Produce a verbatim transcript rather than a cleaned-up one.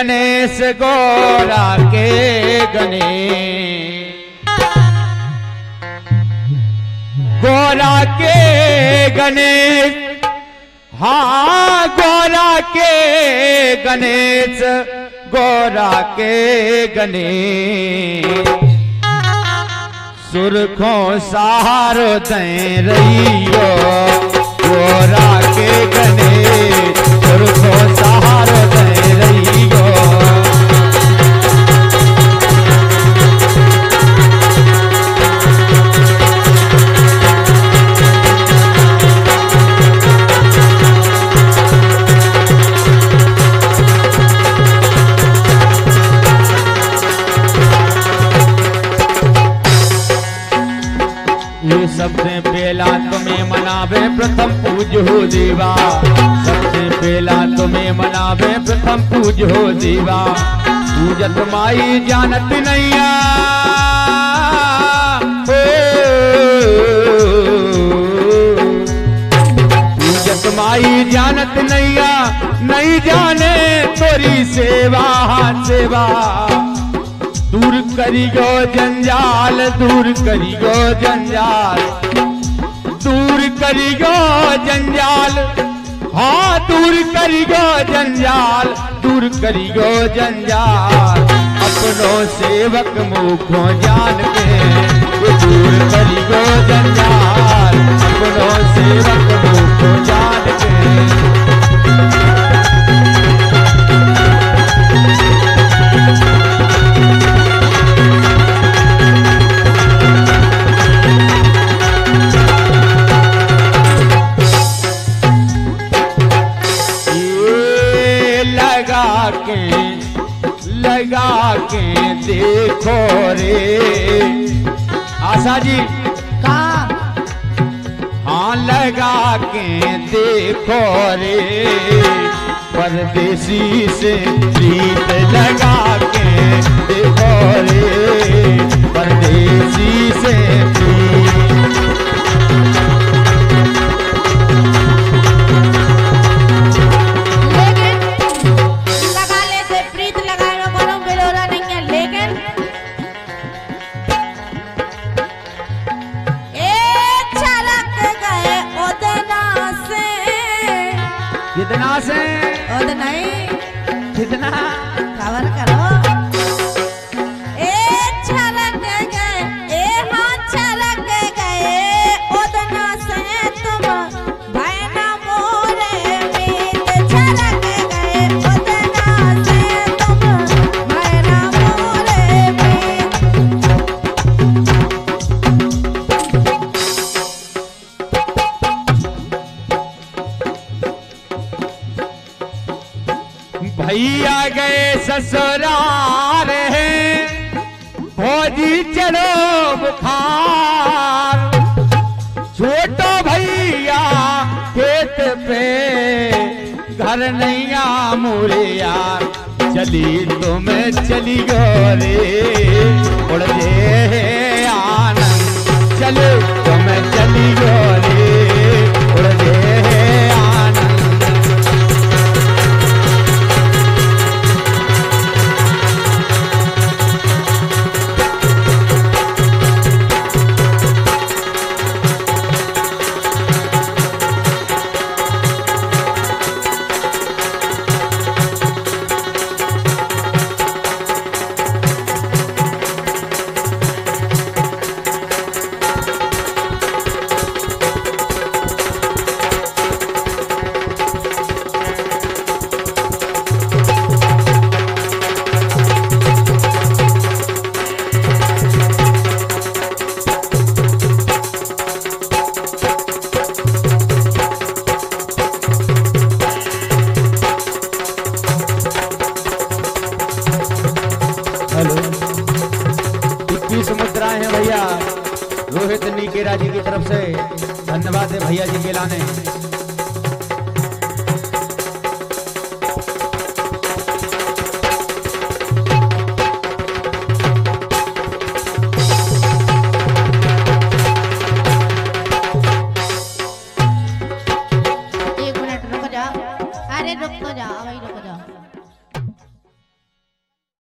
गणेश गोरा के गणेश, गोरा के गणेश, हाँ गोरा के गणेश, गोरा के गणेश, सुरखों सहारो दे रहियो, गोरा के गणेश, सुरखों सहारो दे रहियो। सबसे पहला तुम्हें मनावे प्रथम पूज हो देवा, सबसे पहला तुम्हें मनावे प्रथम पूज हो देवा, पूजत माई जानत नैया, पूजत माई जानत नैया, नहीं जाने तोरी सेवा सेवा, दूर करियो जंजाल, दूर करियो जंजाल, दूर करियो जंजाल, हाँ दूर करियो जंजाल, दूर करियो जंजाल, अपनों सेवक मुखों जान के, दूर करियो जंजाल, अपनों सेवक मुखों जान के। लगा के देखो रे आशा जी का, हाँ लगा के देखो रे, परदेसी से प्रीत लगा के देखो रे, परदेसी से प्रीत। कितना से और नहीं कितना कवर करो, ए छलक गए, ए हाँ छलक गए, उतना से तुम भैना मोरे मीत, छलक गए उतना से तुम भैना मोरे मीत। भैया गए ससुराल है, भौजी चलो बुखार, छोटो भैया खेत पे घर नैया मोरे यार, चली तो मैं चली गोरे उड़ जे आनंद, चलो तो मैं चली गोरे उड़ जे आनंद। रोहित नीकेरा जी की तरफ से धन्यवाद है भैया जी के लाने।